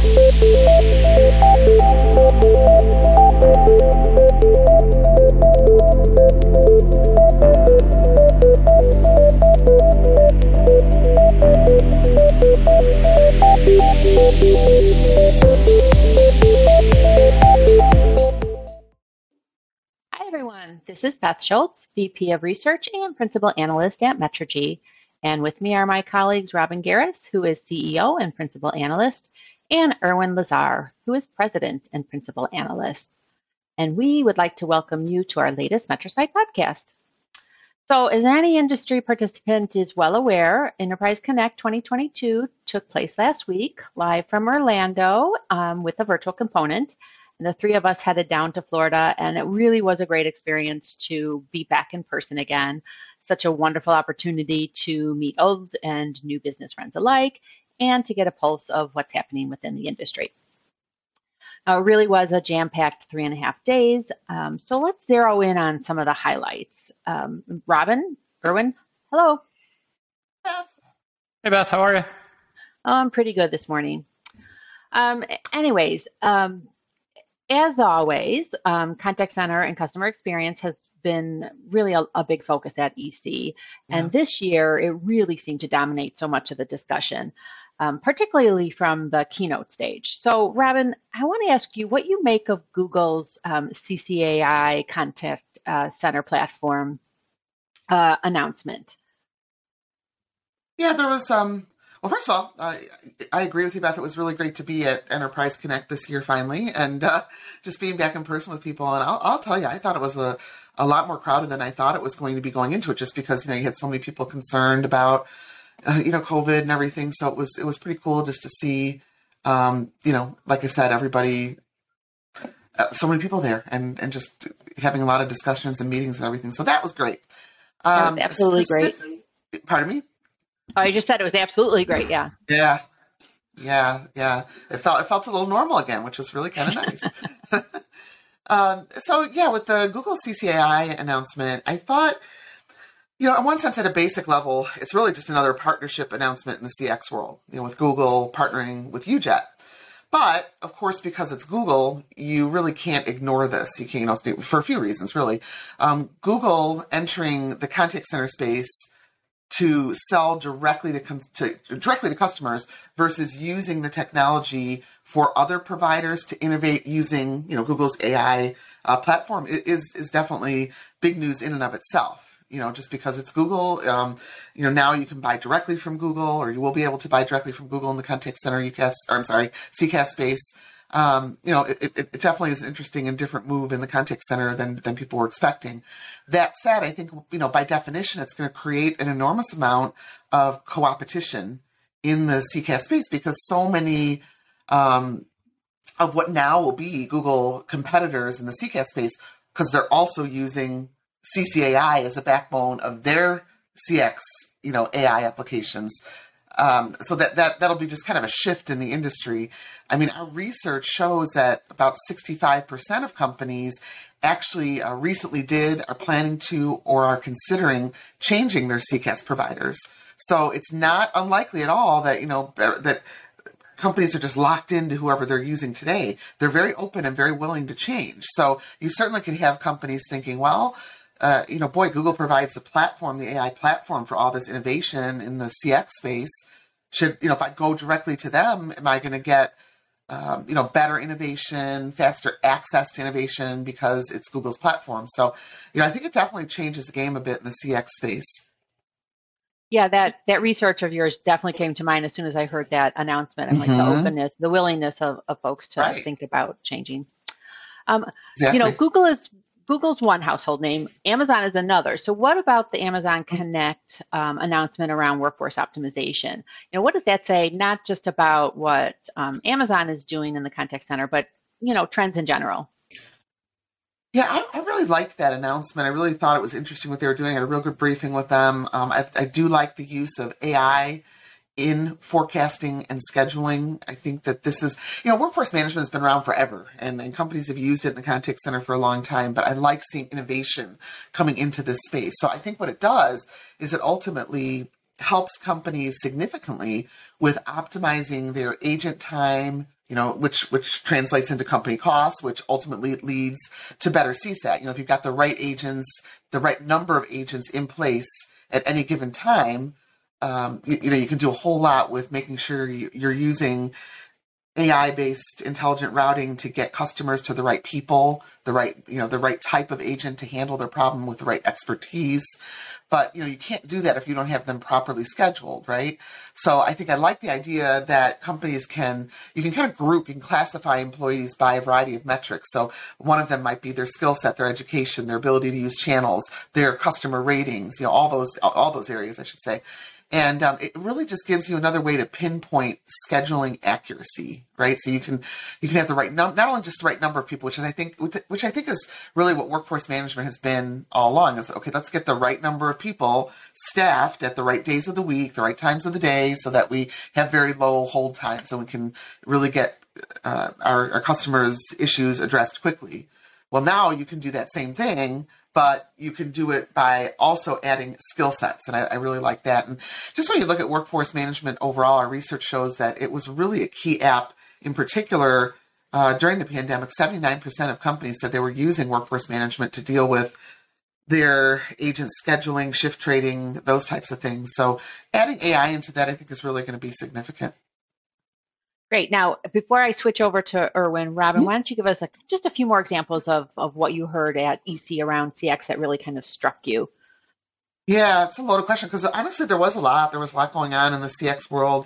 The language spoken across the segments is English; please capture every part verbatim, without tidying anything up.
This is Beth Schultz, V P of Research and Principal Analyst at Metrigy. And with me are my colleagues Robin Garris, who is C E O and Principal Analyst, and Erwin Lazar, who is President and Principal Analyst. And we would like to welcome you to our latest MetroSite podcast. So as any industry participant is well aware, Enterprise Connect twenty twenty-two took place last week, live from Orlando um, with a virtual component. And the three of us headed down to Florida, and it really was a great experience to be back in person again. Such a wonderful opportunity to meet old and new business friends alike, and to get a pulse of what's happening within the industry. Now, it really was a jam-packed three and a half days. Um, so let's zero in on some of the highlights. Um, Robin, Erwin, hello. Beth. Hey, Beth, how are you? Oh, I'm pretty good this morning. Um, anyways, um, As always, um, contact center and customer experience has been really a, a big focus at E C. Yeah. And this year, it really seemed to dominate so much of the discussion, um, particularly from the keynote stage. So, Robin, I want to ask you what you make of Google's um, C C A I Contact uh, Center platform uh, announcement. Yeah, there was... Um... Well, first of all, uh, I agree with you, Beth. It was really great to be at Enterprise Connect this year finally, and uh, just being back in person with people. And I'll, I'll tell you, I thought it was a, a lot more crowded than I thought it was going to be going into it, just because, you know, you had so many people concerned about, uh, you know, COVID and everything. So it was it was pretty cool just to see, um, you know, like I said, everybody, uh, so many people there, and, and just having a lot of discussions and meetings and everything. So that was great. Um, absolutely great. Pardon me? Oh, I just said it was absolutely great. Yeah. Yeah. Yeah. Yeah. It felt, it felt a little normal again, which was really kind of nice. um, so yeah, with the Google C C A I announcement, I thought, you know, in one sense, at a basic level, it's really just another partnership announcement in the C X world, you know, with Google partnering with U Jet. But of course, because it's Google, you really can't ignore this. You can, you know, for a few reasons, really. Um, Google entering the contact center space to sell directly to, to directly to customers versus using the technology for other providers to innovate using, you know, Google's A I uh, platform is is definitely big news in and of itself. You know, just because it's Google, um, you know, now you can buy directly from Google, or you will be able to buy directly from Google in the contact center U C A S, or I'm sorry, C C A S space. Um, you know, it, it, it definitely is an interesting and different move in the contact center than, than people were expecting. That said, I think, you know, by definition, it's going to create an enormous amount of co-opetition in the C C A S space, because so many um, of what now will be Google competitors in the C C A S space, because they're also using C C A I as a backbone of their C X, you know, A I applications. Um, so that, that, that'll be just kind of a shift in the industry. I mean, our research shows that about sixty-five percent of companies actually uh, recently did, are planning to, or are considering changing their C C A S providers. So it's not unlikely at all that, you know, that companies are just locked into whoever they're using today. They're very open and very willing to change. So you certainly could have companies thinking, well, Uh, you know, boy, Google provides the platform, the A I platform for all this innovation in the C X space. Should, you know, if I go directly to them, am I going to get, um, you know, better innovation, faster access to innovation because it's Google's platform? So, you know, I think it definitely changes the game a bit in the C X space. Yeah, that, that research of yours definitely came to mind as soon as I heard that announcement. I'm mm-hmm. like the openness, the willingness of, of folks to right. think about changing. Um, exactly. You know, Google is Google's one household name, Amazon is another. So what about the Amazon Connect um, announcement around workforce optimization? You know, what does that say, not just about what um, Amazon is doing in the contact center, but, you know, trends in general? Yeah, I, I really liked that announcement. I really thought it was interesting what they were doing. I had a real good briefing with them. Um, I, I do like the use of A I in forecasting and scheduling. I think that this is, you know, workforce management has been around forever, and, and companies have used it in the contact center for a long time, but I like seeing innovation coming into this space. So I think what it does is it ultimately helps companies significantly with optimizing their agent time, you know, which which translates into company costs, which ultimately leads to better C SAT. You know, if you've got the right agents, the right number of agents in place at any given time, um, you, you know, you can do a whole lot with making sure you, you're using A I-based intelligent routing to get customers to the right people, the right, you know, the right type of agent to handle their problem with the right expertise. But, you know, you can't do that if you don't have them properly scheduled, right? So I think I like the idea that companies can, you can kind of group, you can classify employees by a variety of metrics. So one of them might be their skill set, their education, their ability to use channels, their customer ratings, you know, all those, all those areas, I should say. And um, it really just gives you another way to pinpoint scheduling accuracy, right? So you can you can have the right num not only just the right number of people, which is I think which I think is really what workforce management has been all along. Is okay, let's get the right number of people staffed at the right days of the week, the right times of the day, so that we have very low hold times and we can really get uh, our, our customers' issues addressed quickly. Well, now you can do that same thing, but you can do it by also adding skill sets. And I, I really like that. And just when you look at workforce management overall, our research shows that it was really a key app in particular uh, during the pandemic. seventy-nine percent of companies said they were using workforce management to deal with their agent scheduling, shift trading, those types of things. So adding A I into that, I think, is really going to be significant. Great. Now, before I switch over to Erwin, Robin, why don't you give us a, just a few more examples of, of what you heard at E C around C X that really kind of struck you? Yeah, it's a loaded question because honestly, there was a lot. There was a lot going on in the C X world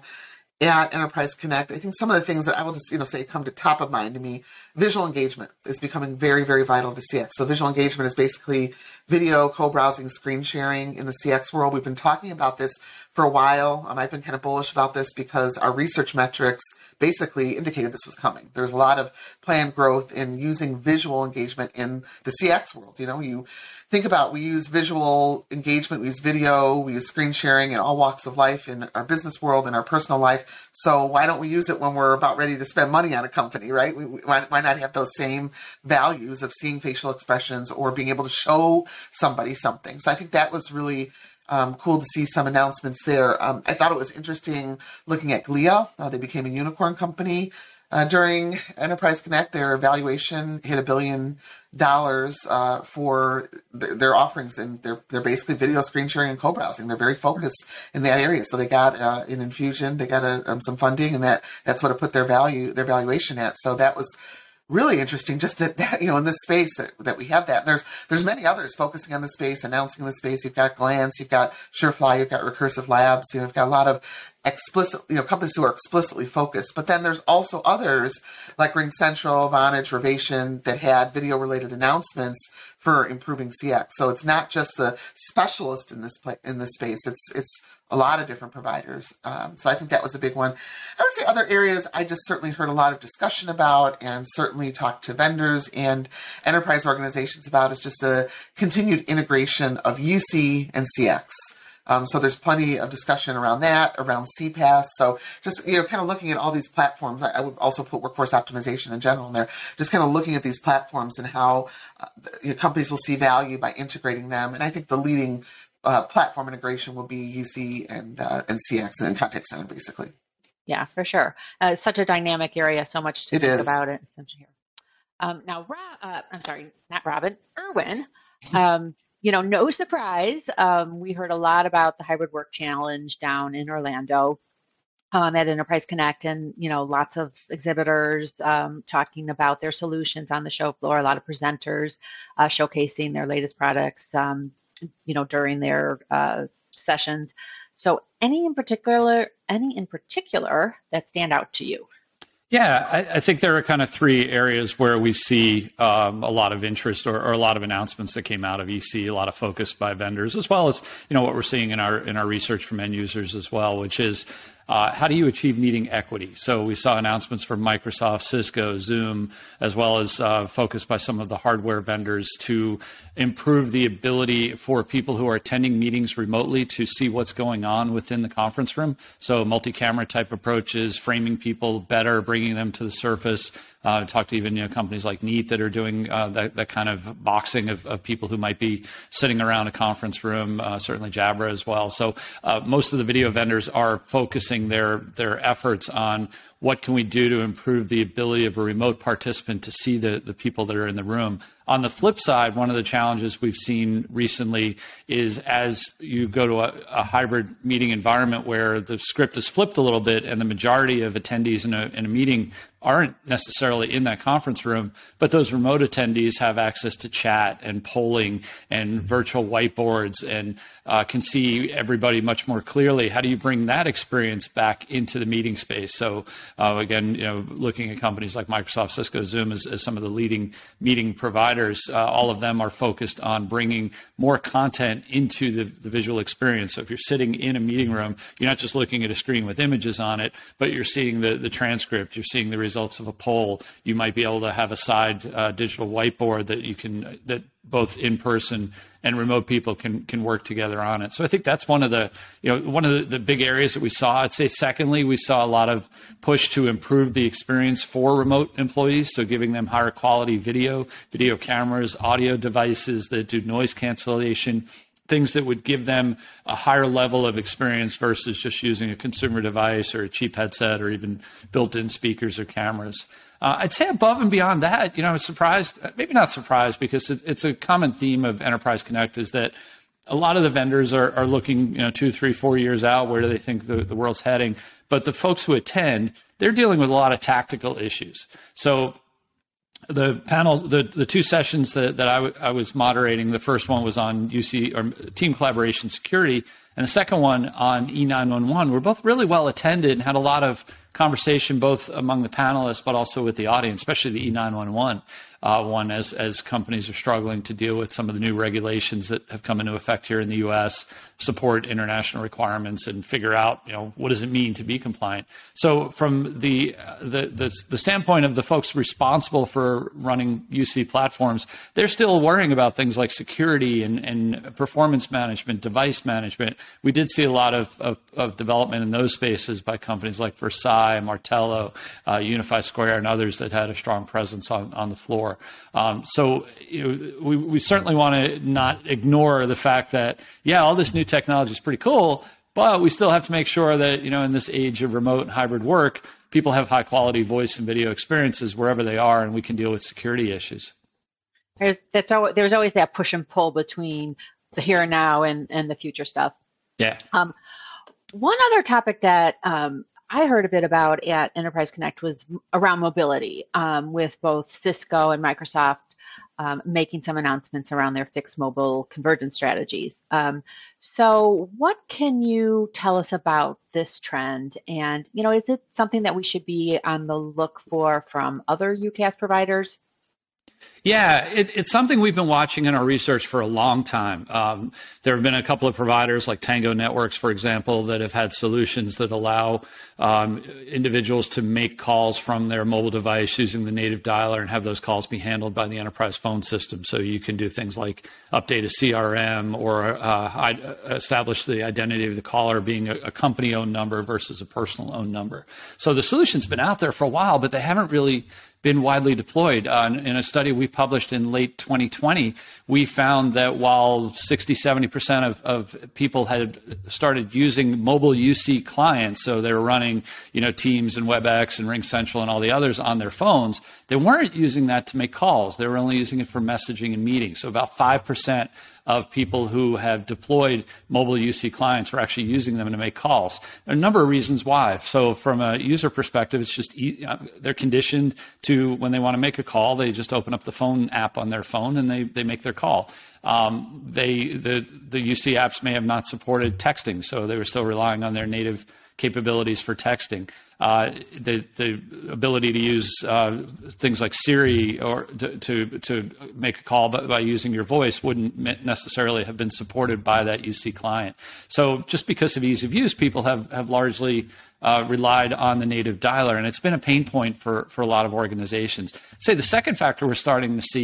at Enterprise Connect. I think some of the things that I will just, you know, say come to top of mind to me, visual engagement is becoming very, very vital to C X. So visual engagement is basically video, co-browsing, screen sharing in the C X world. We've been talking about this for a while. Um, I've been kind of bullish about this because our research metrics basically indicated this was coming. There's a lot of planned growth in using visual engagement in the C X world. You know, you think about, we use visual engagement, we use video, we use screen sharing in all walks of life in our business world and our personal life. So why don't we use it when we're about ready to spend money on a company, right? We, we, why, why not have those same values of seeing facial expressions or being able to show somebody something? So I think that was really Um, cool to see some announcements there. Um, I thought it was interesting looking at Glia. Uh, they became a unicorn company uh, during Enterprise Connect. Their valuation hit a billion dollars uh, for th- their offerings, and they're they're basically video screen sharing and co-browsing. They're very focused in that area. So they got uh, an infusion, they got a, um, some funding, and that that's what it put their value their valuation at. So that was really interesting, just that, that you know, in this space that, that we have that. There's there's many others focusing on the space, announcing the space. You've got Glance, you've got Surefly, you've got Recursive Labs. You know, you've got a lot of explicit, you know, companies who are explicitly focused. But then there's also others like RingCentral, Vonage, Rovation that had video-related announcements for improving C X. So it's not just the specialist in this play, in this space. It's it's a lot of different providers. Um, so I think that was a big one. I would say other areas I just certainly heard a lot of discussion about, and certainly talked to vendors and enterprise organizations about, is just a continued integration of U C and C X. Um, so there's plenty of discussion around that, around C PaaS. So just, you know, kind of looking at all these platforms. I, I would also put workforce optimization in general in there. Just kind of looking at these platforms and how uh, you know, companies will see value by integrating them. And I think the leading uh, platform integration will be U C and uh, and C X and Contact Center, basically. Yeah, for sure. Uh, it's such a dynamic area, so much to it think is. about it. Um, now, Rob, uh, I'm sorry, not Robin, Erwin. Um, You know, no surprise, um, we heard a lot about the Hybrid Work Challenge down in Orlando um, at Enterprise Connect, and, you know, lots of exhibitors um, talking about their solutions on the show floor, a lot of presenters uh, showcasing their latest products, um, you know, during their uh, sessions. So any in particular, any in particular that stand out to you? Yeah, I, I think there are kind of three areas where we see um, a lot of interest or, or a lot of announcements that came out of E C, a lot of focus by vendors, as well as, you know, what we're seeing in our in our research from end users as well, which is uh, how do you achieve meeting equity? So we saw announcements from Microsoft, Cisco, Zoom, as well as uh, focus by some of the hardware vendors to improve the ability for people who are attending meetings remotely to see what's going on within the conference room. So multi-camera type approaches, framing people better, bringing them to the surface, Uh, talk to even you know companies like Neat that are doing uh, that, that kind of boxing of, of people who might be sitting around a conference room. Uh, certainly Jabra as well. So uh, most of the video vendors are focusing their their efforts on what can we do to improve the ability of a remote participant to see the, the people that are in the room. On the flip side, one of the challenges we've seen recently is as you go to a, a hybrid meeting environment where the script is flipped a little bit and the majority of attendees in a, in a meeting aren't necessarily in that conference room, but those remote attendees have access to chat and polling and virtual whiteboards and uh, can see everybody much more clearly. How do you bring that experience back into the meeting space? So uh, again, you know, looking at companies like Microsoft, Cisco, Zoom as, as some of the leading meeting providers, uh, all of them are focused on bringing more content into the, the visual experience. So if you're sitting in a meeting room, you're not just looking at a screen with images on it, but you're seeing the, the transcript, you're seeing the results of a poll. You might be able to have a side uh, digital whiteboard that you can, that both in person and remote people can can work together on it. So I think that's one of the, you know, one of the, the big areas that we saw. I'd say secondly, we saw a lot of push to improve the experience for remote employees. So giving them higher quality video, video cameras, audio devices that do noise cancellation, things that would give them a higher level of experience versus just using a consumer device or a cheap headset or even built-in speakers or cameras. Uh, I'd say above and beyond that, you know, I was surprised, maybe not surprised, because it, it's a common theme of Enterprise Connect is that a lot of the vendors are, are looking, you know, two, three, four years out, where do they think the, the world's heading? But the folks who attend, they're dealing with a lot of tactical issues. So the panel, the, the two sessions that, that I, w- I was moderating, the first one was on U C or team collaboration security, and the second one on E nine one one were both really well attended and had a lot of conversation both among the panelists, but also with the audience, especially the E nine one one uh, one, as, as companies are struggling to deal with some of the new regulations that have come into effect here in the U S, support international requirements, and figure out, you know, what does it mean to be compliant. So from the, the, the, the standpoint of the folks responsible for running U C platforms, they're still worrying about things like security and, and performance management, device management. We did see a lot of, of, of development in those spaces by companies like Versailles, Martello, uh, Unify Square, and others that had a strong presence on, on the floor. Um, so you know, we, we certainly want to not ignore the fact that, yeah, all this new technology is pretty cool, but we still have to make sure that, you know, in this age of remote and hybrid work, people have high quality voice and video experiences wherever they are, and we can deal with security issues. There's, that's always, there's always that push and pull between the here and now and, and the future stuff. Yeah. Um, one other topic that um, I heard a bit about at Enterprise Connect was around mobility, um, with both Cisco and Microsoft um, making some announcements around their fixed mobile convergence strategies. Um, so what can you tell us about this trend? And, you know, is it something that we should be on the look for from other UCaaS providers? Yeah, it, it's something we've been watching in our research for a long time. Um, there have been a couple of providers like Tango Networks, for example, that have had solutions that allow um, individuals to make calls from their mobile device using the native dialer and have those calls be handled by the enterprise phone system. So you can do things like update a C R M or uh, establish the identity of the caller being a, a company-owned number versus a personal-owned number. So the solution's been out there for a while, but they haven't really been widely deployed. Uh, in a study we published in late twenty twenty, we found that while sixty, seventy percent of, of people had started using mobile U C clients, so they were running, you know, Teams and WebEx and RingCentral and all the others on their phones, they weren't using that to make calls. They were only using it for messaging and meetings. So about five percent of people who have deployed mobile U C clients were actually using them to make calls. There are a number of reasons why. So from a user perspective, it's just they're conditioned to, when they want to make a call, they just open up the phone app on their phone and they, they make their call. Um, they the, the U C apps may have not supported texting, so they were still relying on their native capabilities for texting. Uh, the the ability to use uh, things like Siri or to, to to make a call by, by using your voice wouldn't necessarily have been supported by that U C client. So just because of ease of use, people have have largely uh, relied on the native dialer, and it's been a pain point for for a lot of organizations. I'd say the second factor we're starting to see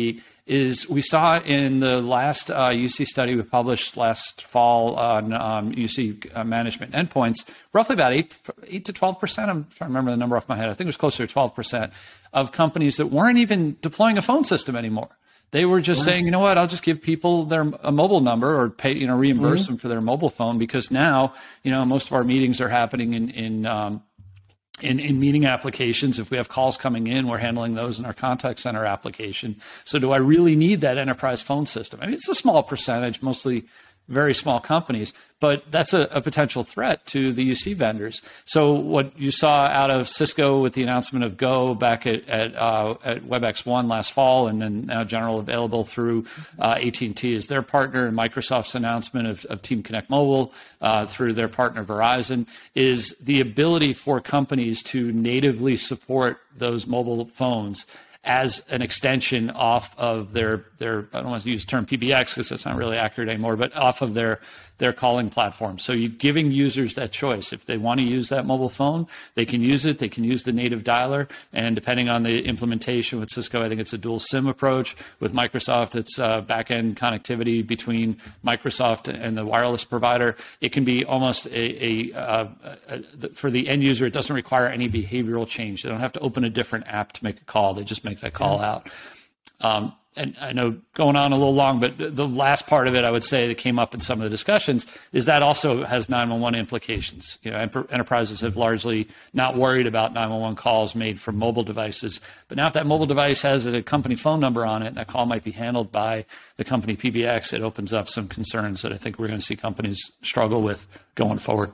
is we saw in the last uh, U C study we published last fall on um, U C uh, management endpoints, roughly about eight, eight to twelve percent, I'm trying to remember the number off my head, I think it was closer to twelve percent of companies that weren't even deploying a phone system anymore. They were just saying, you know what, I'll just give people their a mobile number or pay, you know, reimburse mm-hmm. them for their mobile phone, because now, you know, most of our meetings are happening in, in, um, in, in meeting applications. If we have calls coming in, we're handling those in our contact center application. So do I really need that enterprise phone system? I mean, it's a small percentage, mostly very small companies, but that's a, a potential threat to the U C vendors. So what you saw out of Cisco with the announcement of Go back at at, uh, at WebEx one last fall, and then now general available through uh, A T and T as their partner, and Microsoft's announcement of, of Team Connect Mobile uh, through their partner Verizon, is the ability for companies to natively support those mobile phones as an extension off of their, their I don't want to use the term P B X because that's not really accurate anymore, but off of their, their calling platform. So you're giving users that choice. If they want to use that mobile phone, they can use it. They can use the native dialer. And depending on the implementation with Cisco, I think it's a dual SIM approach. With Microsoft, it's uh, back-end connectivity between Microsoft and the wireless provider. It can be almost a, a, uh, a, a for the end user, it doesn't require any behavioral change. They don't have to open a different app to make a call. They just make that call out. Um, and I know going on a little long, but the last part of it, I would say, that came up in some of the discussions is that also has nine one one implications. You know, enterprises have largely not worried about nine one one calls made from mobile devices. But now if that mobile device has a company phone number on it, and that call might be handled by the company P B X, it opens up some concerns that I think we're going to see companies struggle with going forward.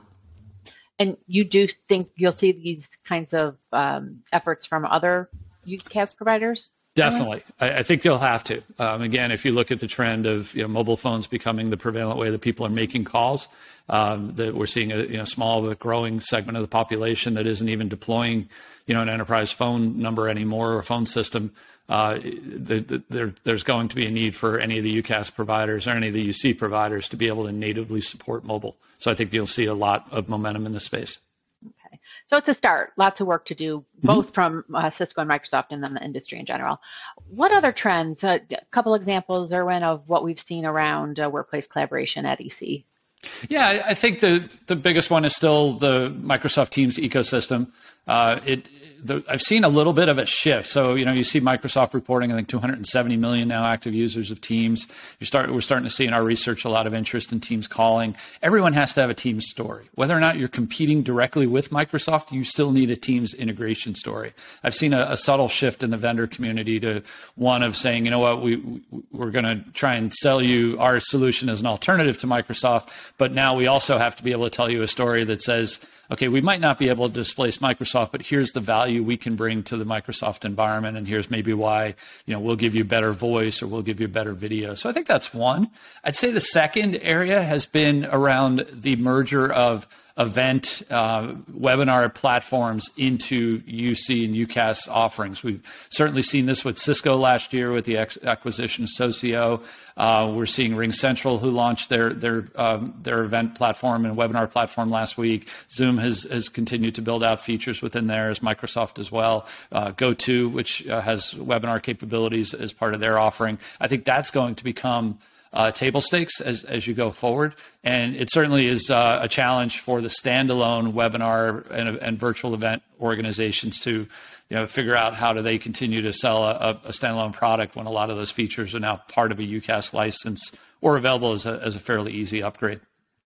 And you do think you'll see these kinds of um, efforts from other U C A S providers? Definitely. I, I think you'll have to. Um, again, if you look at the trend of you know, mobile phones becoming the prevalent way that people are making calls, um, that we're seeing a you know, small but growing segment of the population that isn't even deploying you know, an enterprise phone number anymore or a phone system. Uh, the, the, there, there's going to be a need for any of the U C A S providers or any of the U C providers to be able to natively support mobile. So I think you'll see a lot of momentum in this space. Okay. So it's a start, lots of work to do, both mm-hmm. from uh, Cisco and Microsoft and then the industry in general. What other trends, uh, a couple examples, Erwin, of what we've seen around uh, workplace collaboration at E C? Yeah, I think the, the biggest one is still the Microsoft Teams ecosystem. Uh, it, the, I've seen a little bit of a shift. So, you know, you see Microsoft reporting, I think, two hundred seventy million now active users of Teams. You start, we're starting to see in our research a lot of interest in Teams calling. Everyone has to have a Teams story. Whether or not you're competing directly with Microsoft, you still need a Teams integration story. I've seen a, a subtle shift in the vendor community to one of saying, you know what, we, we, we're going to try and sell you our solution as an alternative to Microsoft, but now we also have to be able to tell you a story that says, okay, we might not be able to displace Microsoft, but here's the value we can bring to the Microsoft environment, and here's maybe why, you know, we'll give you better voice or we'll give you better video. So I think that's one. I'd say the second area has been around the merger of event uh, webinar platforms into U C and U C A S offerings. We've certainly seen this with Cisco last year with the acquisition of Socio. Uh, we're seeing RingCentral, who launched their their um, their event platform and webinar platform last week. Zoom has has continued to build out features within there, as Microsoft as well. Uh, GoTo, which uh, has webinar capabilities as part of their offering. I think that's going to become Uh, table stakes as, as you go forward. And it certainly is uh, a challenge for the standalone webinar and, and virtual event organizations to you know, figure out how do they continue to sell a, a standalone product when a lot of those features are now part of a U C A S license or available as a, as a fairly easy upgrade.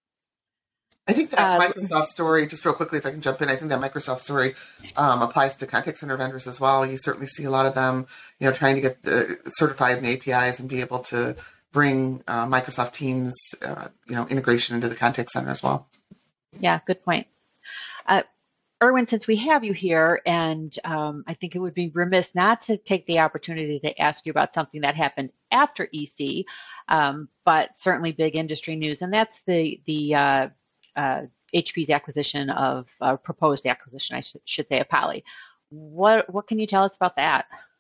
I think that uh, Microsoft story, just real quickly, if I can jump in, I think that Microsoft story um, applies to contact center vendors as well. You certainly see a lot of them, you know, trying to get the, certified in the A P Is and be able to bring uh, Microsoft Teams, uh, you know, integration into the contact center as well. Yeah, good point. Uh, Erwin, since we have you here, and um, I think it would be remiss not to take the opportunity to ask you about something that happened after E C, um, but certainly big industry news, and that's the the uh, uh, H P's acquisition of uh, proposed acquisition, I sh- should say, of Poly. What what can you tell us about that?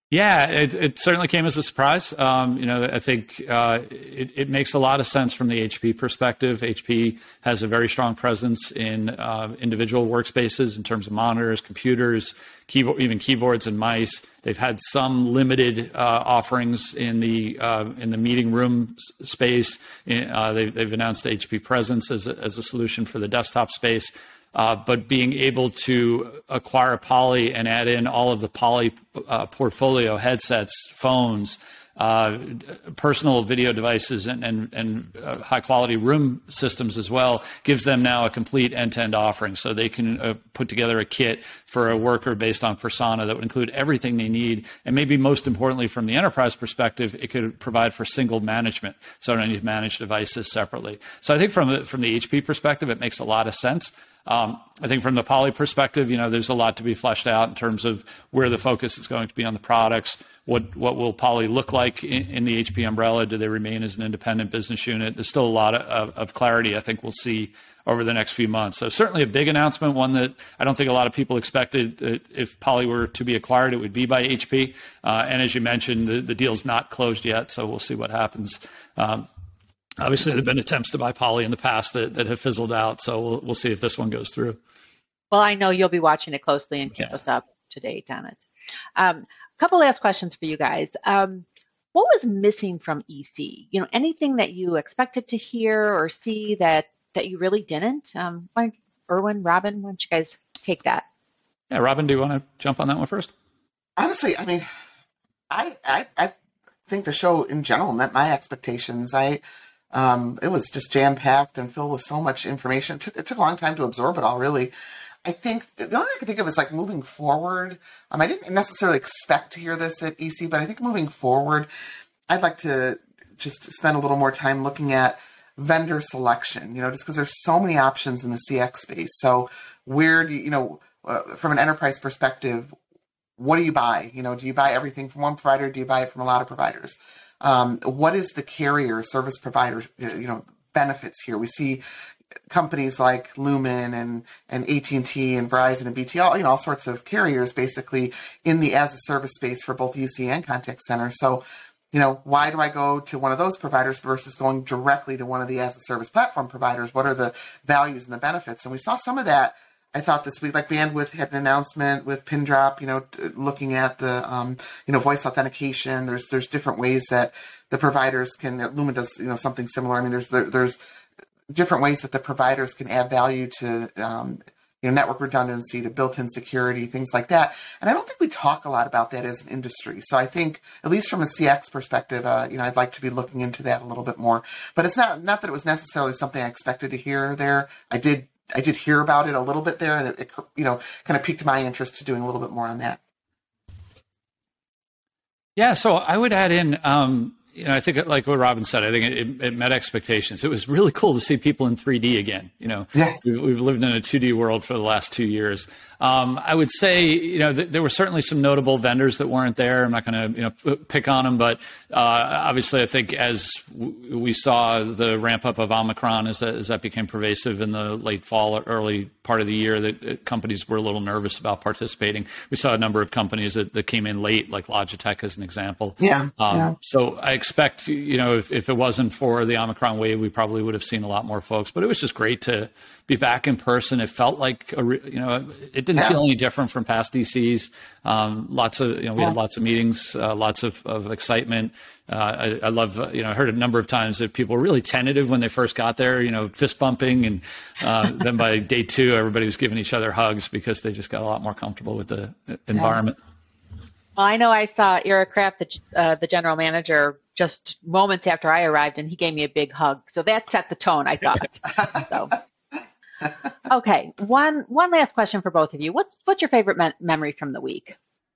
Yeah, it, it certainly came as a surprise. Um, you know, I think uh, it, it makes a lot of sense from the H P perspective. H P has a very strong presence in uh, individual workspaces in terms of monitors, computers, keyboard, even keyboards and mice. They've had some limited uh, offerings in the uh, in the meeting room s- space. Uh, they, they've announced H P Presence as a, as a solution for the desktop space. Uh, but being able to acquire Poly and add in all of the Poly uh, portfolio headsets, phones, uh, personal video devices, and, and, and uh, high quality room systems as well, gives them now a complete end-to-end offering. So they can uh, put together a kit for a worker based on persona that would include everything they need. And maybe most importantly, from the enterprise perspective, it could provide for single management. So I don't need to manage devices separately. So I think from the, from the H P perspective, it makes a lot of sense. Um, I think from the Poly perspective, you know, there's a lot to be fleshed out in terms of where the focus is going to be on the products. What what will Poly look like in, in the H P umbrella? Do they remain as an independent business unit? There's still a lot of, of clarity I think we'll see over the next few months. So certainly a big announcement, one that I don't think a lot of people expected. That if Poly were to be acquired, it would be by H P. Uh, and as you mentioned, the, the deal's not closed yet, so we'll see what happens. Um, Obviously, there have been attempts to buy Poly in the past that, that have fizzled out. So we'll, we'll see if this one goes through. Well, I know you'll be watching it closely and keep Yeah. us up to date on it. Um, a couple last questions for you guys. Um, what was missing from E C? You know, anything that you expected to hear or see that that you really didn't? Um, why, Erwin, Robin, why don't you guys take that? Yeah, Robin, do you want to jump on that one first? Honestly, I mean, I I, I think the show in general met my expectations. I Um, it was just jam-packed and filled with so much information. It took, it took a long time to absorb it all, really. I think the only thing I can think of is like moving forward. Um, I didn't necessarily expect to hear this at E C, but I think moving forward, I'd like to just spend a little more time looking at vendor selection, you know, just because there's so many options in the C X space. So where do you, you know, uh, from an enterprise perspective, what do you buy? You know, do you buy everything from one provider? Do you buy it from a lot of providers? Um, what is the carrier service provider, you know, benefits here? We see companies like Lumen and, and A T and T and Verizon and B T, all, you know, all sorts of carriers basically in the as a service space for both U C and contact center. So, you know, why do I go to one of those providers versus going directly to one of the as a service platform providers? What are the values and the benefits? And we saw some of that, I thought, this week. Like Bandwidth had an announcement with Pindrop, you know, t- looking at the, um, you know, voice authentication. There's there's different ways that the providers can, Lumen does, you know, something similar. I mean, there's there, there's different ways that the providers can add value to, um, you know, network redundancy, to built-in security, things like that. And I don't think we talk a lot about that as an industry. So I think, at least from a C X perspective, uh, you know, I'd like to be looking into that a little bit more. But it's not not that it was necessarily something I expected to hear there. I did. I did hear about it a little bit there, and it, it, you know, kind of piqued my interest to doing a little bit more on that. Yeah, so I would add in, um, you know, I think like what Robin said, I think it, it met expectations. It was really cool to see people in three D again. You know, yeah. we've, we've lived in a two D world for the last two years. Um, I would say, you know, th- there were certainly some notable vendors that weren't there. I'm not going to, you know, p- pick on them, but uh, obviously, I think as w- we saw the ramp up of Omicron as that, as that became pervasive in the late fall or early part of the year, that uh, companies were a little nervous about participating. We saw a number of companies that, that came in late, like Logitech as an example. Yeah, um, yeah. So I expect, you know, if, if it wasn't for the Omicron wave, we probably would have seen a lot more folks. But it was just great to be back in person. It felt like, a re- you know, it didn't yeah. feel any different from past D Cs. Um, lots of, you know, we yeah. had lots of meetings, uh, lots of, of excitement. Uh, I, I love, uh, you know, I heard a number of times that people were really tentative when they first got there, you know, fist bumping. And uh, then by day two, everybody was giving each other hugs because they just got a lot more comfortable with the environment. Yeah. Well, I know I saw Eric Kraft, the, uh, the general manager, just moments after I arrived, and he gave me a big hug. So that set the tone, I thought. So. Okay, one one last question for both of you. What's what's your favorite me- memory from the week?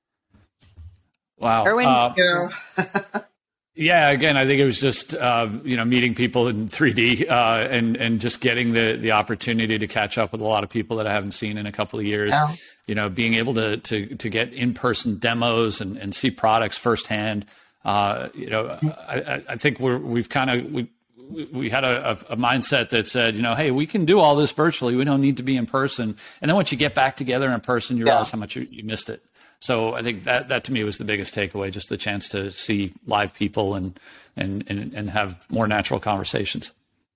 Wow. Erwin? Uh, You know? Yeah, again, I think it was just uh, you know, meeting people in three D uh, and and just getting the the opportunity to catch up with a lot of people that I haven't seen in a couple of years. Yeah. You know, being able to to to get in person demos and, and see products firsthand. Uh, you know, I, I think we're we've kind of we. We had a, a mindset that said, you know, hey, we can do all this virtually. We don't need to be in person. And then once you get back together in person, you Yeah. realize how much you, you missed it. So I think that that to me was the biggest takeaway, just the chance to see live people and and and, and have more natural conversations.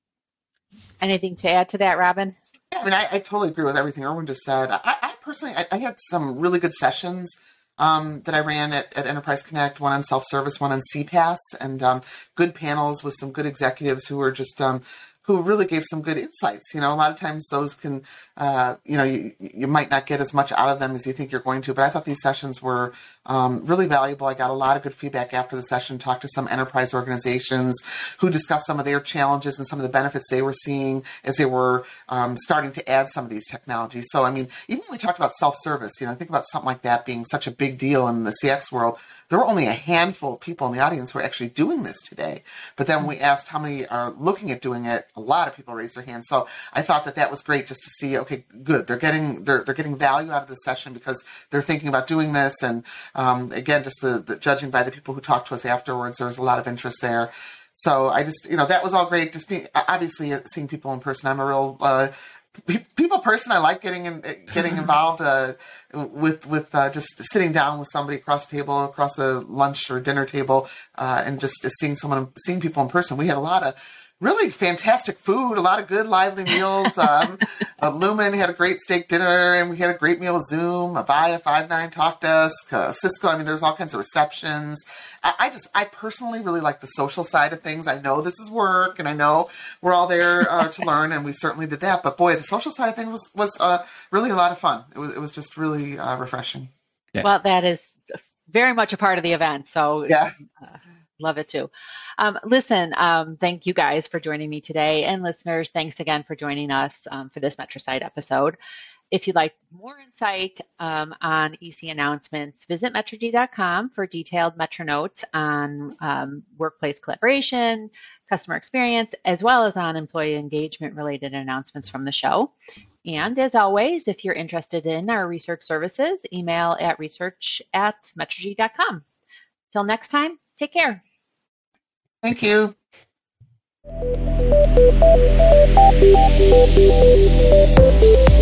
Anything to add to that, Robin? Yeah, I mean, I, I totally agree with everything Erwin just said. I, I personally, I, I had some really good sessions um, that I ran at, at Enterprise Connect, one on self-service, one on C PaaS, and um, good panels with some good executives who were just, um, who really gave some good insights. You know, a lot of times those can, uh, you know, you, you might not get as much out of them as you think you're going to, but I thought these sessions were um, really valuable. I got a lot of good feedback after the session, talked to some enterprise organizations who discussed some of their challenges and some of the benefits they were seeing as they were um, starting to add some of these technologies. So, I mean, even when we talked about self-service, you know, think about something like that being such a big deal in the C X world. There were only a handful of people in the audience who are actually doing this today. But then when we asked how many are looking at doing it, a lot of people raised their hands. So I thought that that was great just to see, okay, good. They're getting, they're, they're getting value out of the session because they're thinking about doing this. And um, again, just the, the judging by the people who talked to us afterwards, there was a lot of interest there. So I just, you know, that was all great. Just being, obviously seeing people in person. I'm a real, uh, people person. I like getting in, getting involved uh, with with uh, just sitting down with somebody across the table, across a lunch or dinner table, uh, and just, just seeing someone, seeing people in person. We had a lot of really fantastic food, a lot of good lively meals. Um, uh, Lumen had a great steak dinner, and we had a great meal with Zoom. Avaya, Five nine, TalkDesk, uh, Cisco. I mean, there's all kinds of receptions. I, I just, I personally really like the social side of things. I know this is work, and I know we're all there uh, to learn, and we certainly did that. But boy, the social side of things was was uh, really a lot of fun. It was it was just really uh, refreshing. Yeah. Well, that is very much a part of the event. So yeah. Uh, love it too. Um, listen, um, thank you guys for joining me today. And listeners, thanks again for joining us um, for this MetroSite episode. If you'd like more insight um, on E C announcements, visit Metrogy dot com for detailed Metro notes on um, workplace collaboration, customer experience, as well as on employee engagement related announcements from the show. And as always, if you're interested in our research services, email at research at Metrogy dot com. Till next time, take care. Thank you. Thank you.